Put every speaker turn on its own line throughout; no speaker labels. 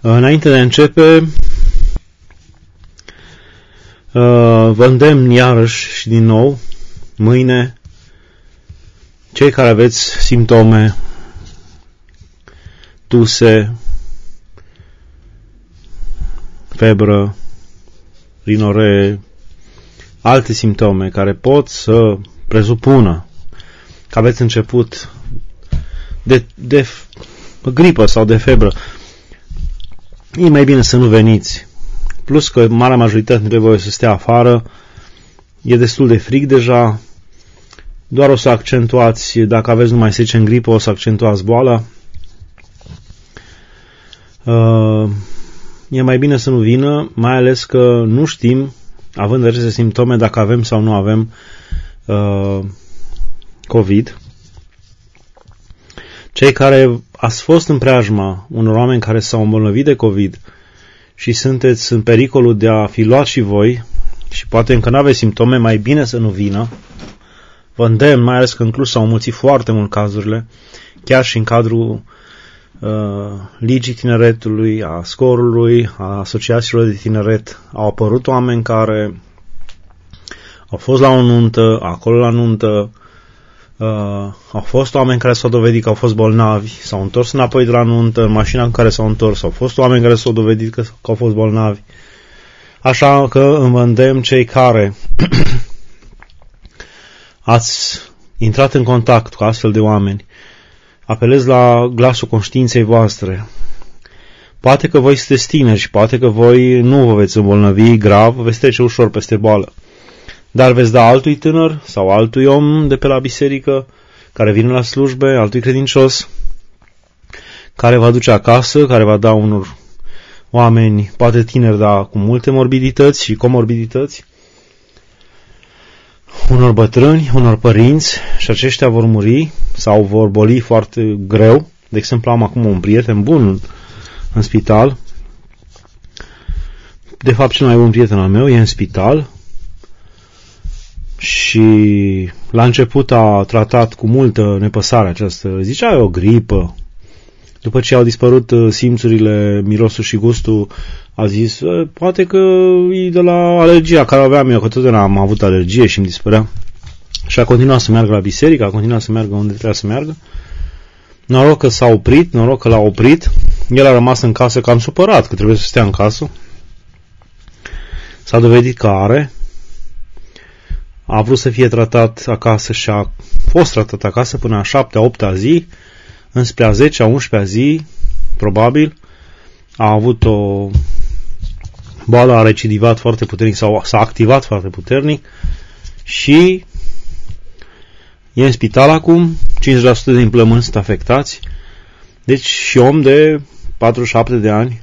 Înainte de a începe, vă îndemn iarăși și din nou, mâine, cei care aveți simptome, tuse, febră, rinoree, alte simptome care pot să presupună că aveți început de gripă sau de febră, e mai bine să nu veniți. Plus că marea majoritate dintre voi o să stea afară, e destul de frig deja, doar o să accentuați, dacă aveți numai să zicem gripă, o să accentuați boala. E mai bine să nu vină, mai ales că nu știm, având aceste simptome, dacă avem sau nu avem COVID. Cei care ați fost în preajma unor oameni care s-au îmbolnăvit de COVID și sunteți în pericolul de a fi luat și voi și poate încă nu aveți simptome, mai bine să nu vină. Vă îndemn, mai ales că în Cluj s-au mulțit foarte mult cazurile, chiar și în cadrul Ligii Tineretului, a Scorului, a asociațiilor de tineret. Au apărut oameni care au fost la o nuntă, acolo la nuntă, au fost oameni care s-au dovedit că au fost bolnavi, s-au întors înapoi de la nuntă, în mașina în care s-au întors, au fost oameni care s-au dovedit că au fost bolnavi. Așa că vă îndemn, cei care ați intrat în contact cu astfel de oameni, apelez la glasul conștiinței voastre. Poate că voi sunteți tineri și poate că voi nu vă veți îmbolnăvi grav, veți trece ușor peste boală. Dar veți da altui tânăr sau altui om de pe la biserică, care vine la slujbe, altui credincios, care va duce acasă, care va da unor oameni, poate tineri, dar cu multe morbidități și comorbidități, unor bătrâni, unor părinți, și aceștia vor muri sau vor boli foarte greu. De exemplu, am acum un prieten bun în spital. De fapt, cel mai bun prieten al meu e în spital și la început a tratat cu multă nepăsare această, zicea, e o gripă. După ce au dispărut simțurile, mirosul și gustul, a zis, poate că e de la alergia care aveam eu, că totdeauna am avut alergie și îmi dispărea. Și a continuat să meargă la biserică, a continuat să meargă unde trebuia să meargă. Noroc că s-a oprit, noroc că l-a oprit. El a rămas în casă cam supărat, că trebuie să stea în casă. S-a dovedit că are. A vrut să fie tratat acasă și a fost tratat acasă până a 7-a, 8-a zi. Înspre a 10-a, 11-a zi, probabil, a avut o boală, a recidivat foarte puternic sau s-a activat foarte puternic și e în spital acum, 50% din plămâni sunt afectați, deci și om de 47 de ani,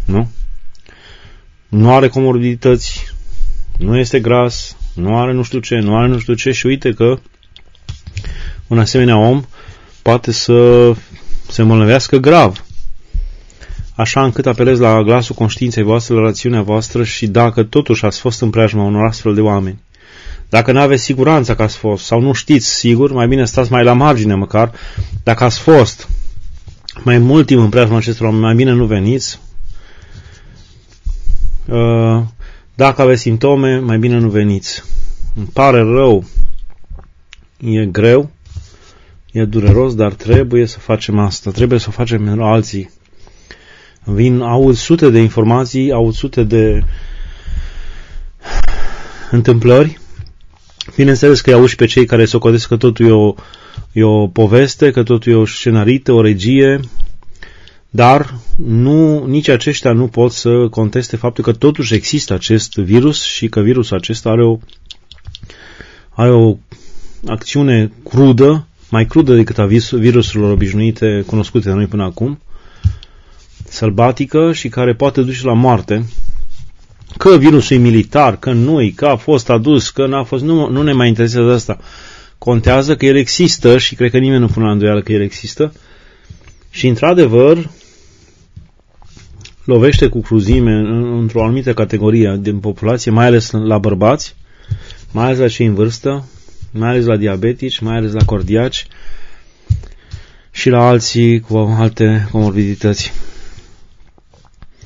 nu are comorbidități, nu este gras, nu are nu știu ce și uite că un asemenea om poate să se îmbolnăvească grav. Așa încât apelez la glasul conștiinței voastre, la rațiunea voastră și dacă totuși ați fost în preajma unor astfel de oameni, dacă nu aveți siguranța că ați fost sau nu știți sigur, mai bine stați mai la margine măcar. Dacă ați fost mai mult timp în preajma acestor oameni, mai bine nu veniți. Dacă aveți simptome, mai bine nu veniți. Îmi pare rău, e greu, e dureros, dar trebuie să facem asta. Trebuie să o facem pentru alții. Aud sute de informații, aud sute de întâmplări. Bineînțeles că îi auzi pe cei care socotesc că totul e o poveste, că totul e o scenarită, o regie, dar nici aceștia nu pot să conteste faptul că totuși există acest virus și că virusul acesta are o acțiune crudă, mai crudă decât a virusurilor obișnuite cunoscute de noi până acum, sălbatică și care poate duce la moarte. Că virusul e militar, că nu-i, că a fost adus, că n-a fost, nu ne mai interesează asta. Contează că el există și cred că nimeni nu pune la îndoială că el există și într-adevăr lovește cu cruzime într-o anumită categorie din populație, mai ales la bărbați, mai ales la cei în vârstă, mai ales la diabetici, mai ales la cardiaci și la alții cu alte comorbidități.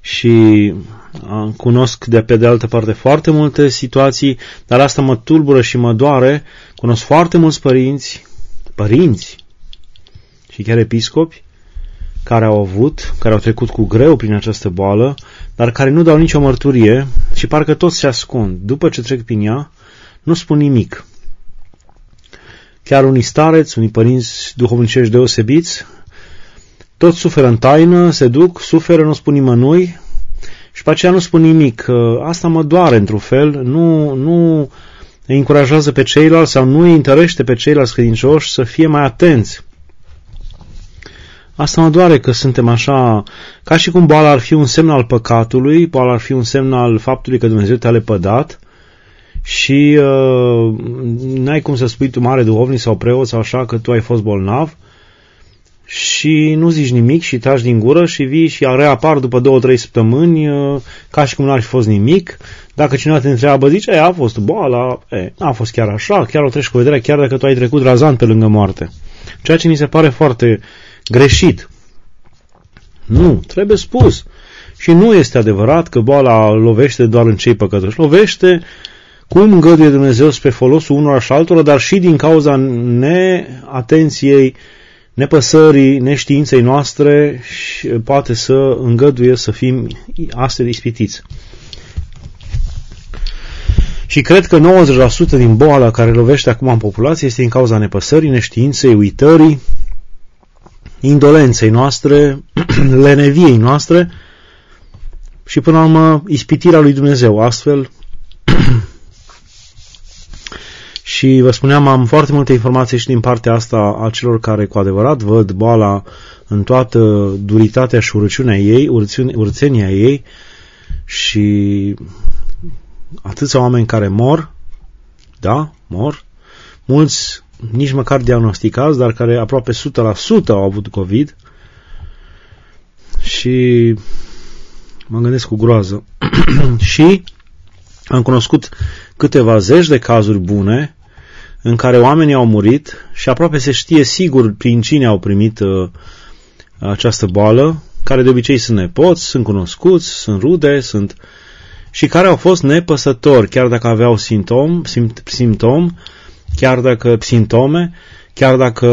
și cunosc de de altă parte foarte multe situații, dar asta mă tulbură și mă doare. Cunosc foarte mulți părinți și chiar episcopi care au trecut cu greu prin această boală, dar care nu dau nicio mărturie și parcă toți se ascund. După ce trec prin ea, nu spun nimic. Chiar unii stareți, unii părinți duhovnicești deosebiți, toți suferă în taină, se duc, suferă, nu spun nimănui și pe aceea nu spun nimic. Asta mă doare într-un fel, nu îi încurajează pe ceilalți sau nu îi întărește pe ceilalți credincioși să fie mai atenți. Asta mă doare că suntem așa, ca și cum boala ar fi un semn al păcatului, boala ar fi un semn al faptului că Dumnezeu te-a lepădat și n-ai cum să spui tu mare duhovnic sau preot sau așa că tu ai fost bolnav și nu zici nimic și tragi din gură și vii și reapar după 2-3 săptămâni ca și cum n-ar fi fost nimic. Dacă cineva te întreabă, zice, a fost boala, n-a fost chiar așa, chiar o treci cu vederea, chiar dacă tu ai trecut razant pe lângă moarte. Ceea ce mi se pare foarte greșit. Nu, trebuie spus. Și nu este adevărat că boala lovește doar în cei păcătoși. Lovește cum îngăduie Dumnezeu spre folosul unora și altora, dar și din cauza neatenției, nepăsării, neștiinței noastre și poate să îngăduie să fim astfel ispitiți. Și cred că 90% din boala care lovește acum în populație este din cauza nepăsării, neștiinței, uitării, indolenței noastre, leneviei noastre și până la urmă ispitirea lui Dumnezeu. Astfel, și vă spuneam, am foarte multe informații și din partea asta a celor care cu adevărat văd boala în toată duritatea și urăciunea ei, urțenia ei și atâția oameni care mor, mulți nici măcar diagnosticați, dar care aproape 100% au avut COVID și mă gândesc cu groază. Și am cunoscut câteva zeci de cazuri bune în care oamenii au murit și aproape se știe sigur prin cine au primit această boală, care de obicei sunt nepoți, sunt cunoscuți, sunt rude, și care au fost nepăsători, chiar dacă aveau simptome, chiar dacă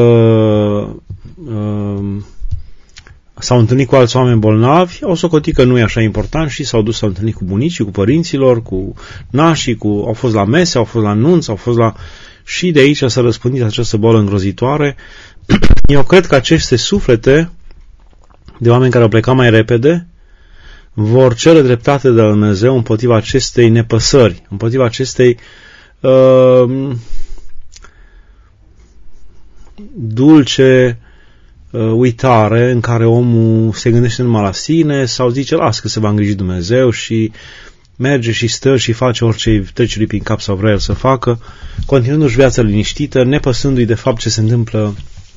s-au întâlnit cu alți oameni bolnavi, au socotit că nu e așa important și s-au întâlnit cu bunicii, cu părinților, cu nașii, au fost la mese, au fost la nunți, și de aici s-a răspândit această boală îngrozitoare. Eu cred că aceste suflete de oameni care au plecat mai repede vor cere dreptate de la Dumnezeu împotriva acestei nepăsări, împotriva acestei dulce uitare în care omul se gândește numai la sine sau zice, las că se va îngriji Dumnezeu și merge și stă și face orice trece lui prin cap sau vrea el să facă, continuându-și viața liniștită, nepăsându-i de fapt ce se întâmplă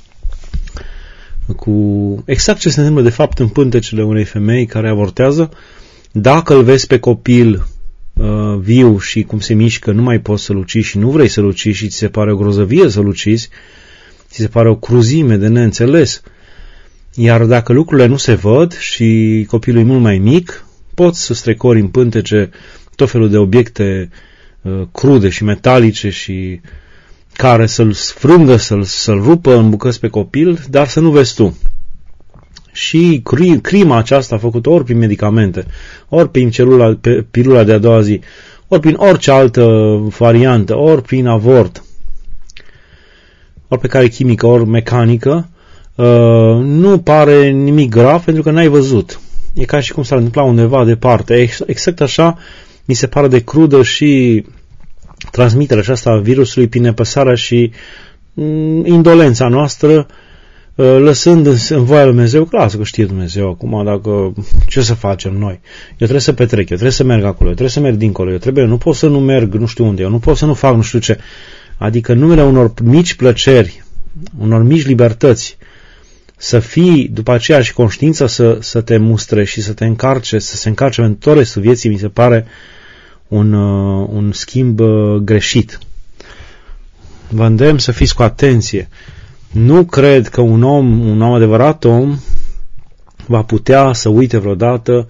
exact ce se întâmplă de fapt în pântecele unei femei care avortează. Dacă îl vezi pe copil viu și cum se mișcă, nu mai poți să-l ucizi și nu vrei să-l ucizi și ți se pare o grozăvie să-l ucizi, ți se pare o cruzime de neînțeles. Iar dacă lucrurile nu se văd și copilul e mult mai mic, poți să strecori în pântece tot felul de obiecte crude și metalice și care să-l sfrângă, să-l rupă în bucăți pe copil, dar să nu vezi tu. Și crima aceasta a făcut ori prin medicamente, ori prin pilula de a doua zi, ori prin orice altă variantă, ori prin avort, ori pe care chimică, ori mecanică, nu pare nimic grav pentru că n-ai văzut. E ca și cum s-ar întâmpla undeva departe. Exact așa mi se pare de crudă și transmiterea aceasta a virusului prin nepăsarea și indolența noastră, lăsând în voia lui Dumnezeu, clar că știe Dumnezeu acum, dacă ce să facem noi. Eu trebuie să petrec, eu trebuie să merg acolo, eu trebuie să merg dincolo, eu nu pot să nu merg nu știu unde, eu nu pot să nu fac nu știu ce. Adică în numele unor mici plăceri, unor mici libertăți, să fii după aceea și conștiința să te mustre și să te încarce, să se încarce în tot restul vieții, mi se pare un schimb greșit. Vă îndemn să fiți cu atenție. Nu cred că un adevărat om, va putea să uite vreodată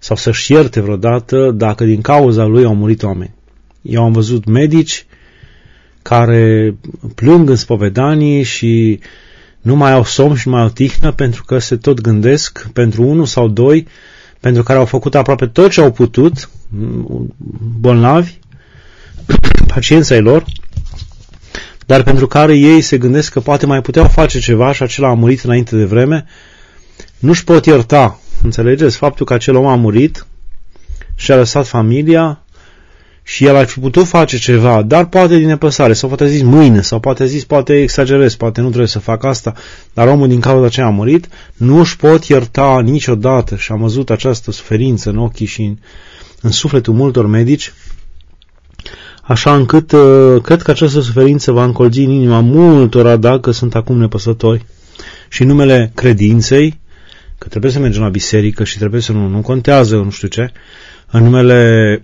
sau să-și ierte vreodată dacă din cauza lui au murit oameni. Eu am văzut medici care plâng în spovedanii și nu mai au somn și nu mai au tihnă pentru că se tot gândesc pentru unul sau doi pentru care au făcut aproape tot ce au putut, bolnavi, pacienții ai lor, dar pentru care ei se gândesc că poate mai puteau face ceva și acela a murit înainte de vreme, nu-și pot ierta, înțelegeți, faptul că acel om a murit și a lăsat familia și el ar fi putut face ceva, dar poate din nepăsare, sau poate a zis mâine, sau poate a zis, poate exagerez, poate nu trebuie să fac asta, dar omul din cauza aceea a murit, nu își pot ierta niciodată și am văzut această suferință în ochii și în sufletul multor medici, așa încât cred că această suferință va încolzi în inima multora dacă sunt acum nepăsători și în numele credinței, că trebuie să mergem la biserică și trebuie să nu contează, nu știu ce, în numele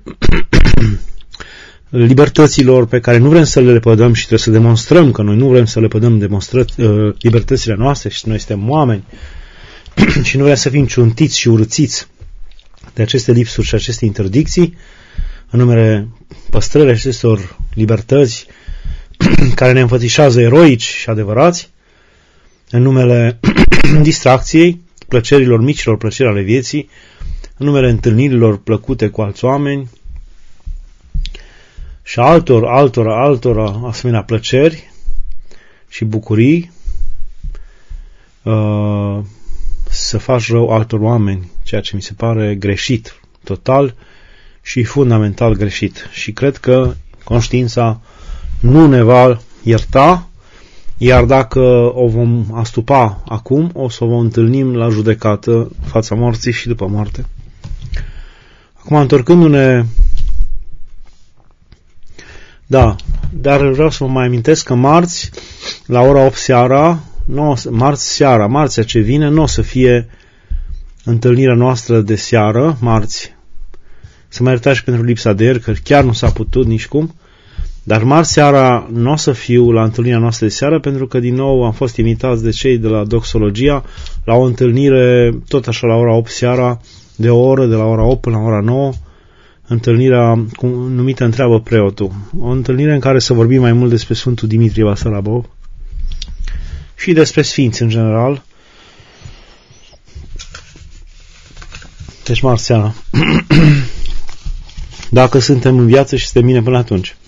libertăților pe care nu vrem să le lepădăm și trebuie să demonstrăm că noi nu vrem să lepădăm libertățile noastre și noi suntem oameni și nu vrem să fim ciuntiți și urâțiți de aceste lipsuri și aceste interdicții, în numele păstrării acestor libertăți care ne înfățișează eroici și adevărați, în numele distracției, plăcerilor micilor, plăceri ale vieții, în numele întâlnirilor plăcute cu alți oameni și altor asemenea plăceri și bucurii, să faci rău altor oameni, ceea ce mi se pare greșit, total și fundamental greșit. Și cred că conștiința nu ne va ierta, iar dacă o vom astupa acum, o să o vom întâlnim la judecată, fața morții și după moarte. Acum, întorcându-ne, da, dar vreau să vă mai amintesc că marți, la ora 8 seara, marțea ce vine, nu o să fie întâlnirea noastră de seară, marți. Să mă iertați pentru lipsa de ieri, că chiar nu s-a putut nici cum, dar marți seara nu o să fiu la întâlnirea noastră de seară, pentru că din nou am fost invitați de cei de la Doxologia la o întâlnire, tot așa la ora 8 seara, de o oră, de la ora 8 până la ora 9, întâlnirea numită Întreabă Preotul. O întâlnire în care să vorbim mai mult despre Sfântul Dimitrie Vasilabov și despre Sfinți în general. Deci marți seara. Dacă suntem în viață și suntem bine până atunci.